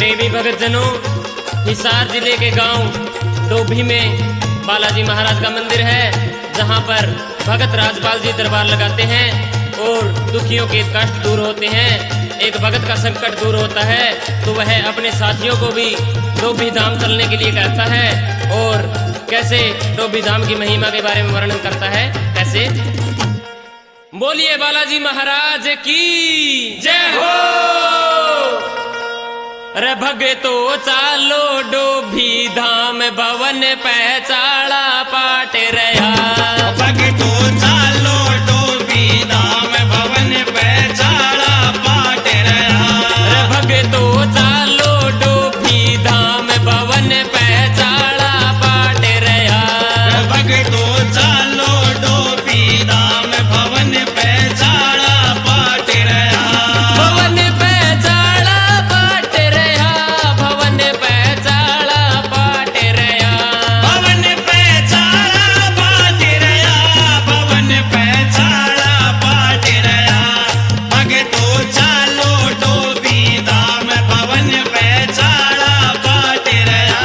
प्रेमी भक्तजनों, हिसार जिले के गांव डोभी में बालाजी महाराज का मंदिर है, जहां पर भगत राजपाल जी दरबार लगाते हैं और दुखियों के कष्ट दूर होते हैं। एक भगत का संकट दूर होता है तो वह अपने साथियों को भी डोभी धाम चलने के लिए कहता है और कैसे डोभी धाम की महिमा के बारे में वर्णन करता है। कैसे? बोलिए बालाजी महाराज की जय हो। रे भगतो चालो डोभी धाम भवन पहचाड़ा पाट रहा। भगतो चालो डोभी धाम भवन पहचाड़ा पाट रहा। रे भगतो चालो डोभी धाम भवन पहचाड़ा पाट रहा। भगतो चालो डोभी धाम भवन पहचाड़ा पाट रहा। भवन पहचाड़ा पाट रहा। भवन पहचाड़ा पाट रहा। भवन पहचाड़ा पाट रहा। भवन पहचाड़ा पाट रहा। भगतो चालो डोभी धाम भवन पहचाड़ा पाट रहा।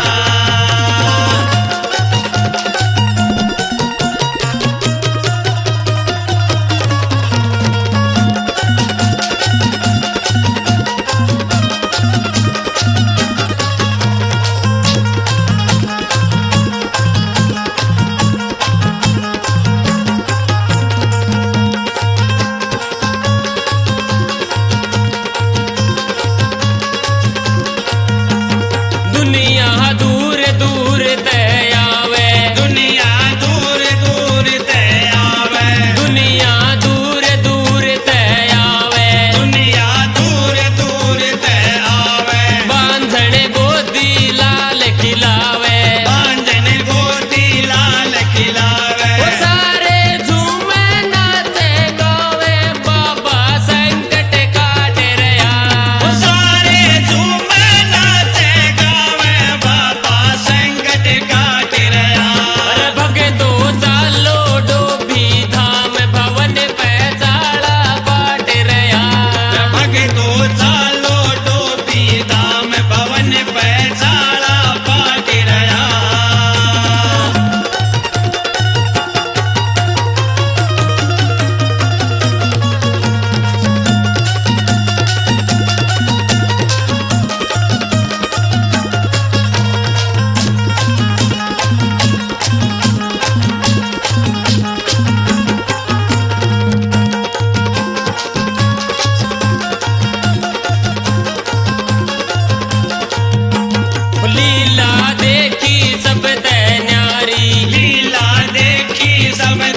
दुनिया दूर दूर तय आवे। दुनिया दूर दूर तय आवे। दुनिया दूर दूर तय आवे। दुनिया दूर दूर तय आवे। बांधण गोदी लाल खिलावे। बांधन गोदी लाल खिलावे। वो सारे झूमे नाचे गावे बाबा संकट काट रहा। वो सारे झूमे नाचे गावे बाबा संकट काट रहा। अरे भगतो चालो डोभी धाम भवन पहचाड़ा पाट रहा। भगतो चालो डोभी धाम भवन पहचाड़ा पाट रहा। लीला देखी सब तय न्यारी। लीला देखी सब